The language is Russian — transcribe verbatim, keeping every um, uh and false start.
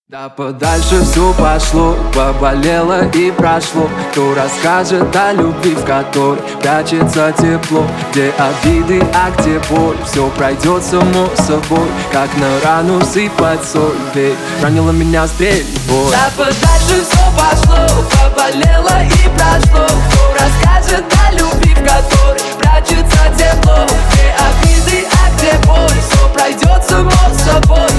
Да подальше все пошло, поболело и прошло. Кто расскажет о любви, в которой прячется тепло? Где обиды, а где боль? Все пройдет само собой, как на рану сыпать соль. Ведь ранила меня стрельбой. Да подальше все пошло, поболело и прошло. Кто расскажет о любви, в которой прячется тепло? Где обиды, а где боль? Все пройдет само собой,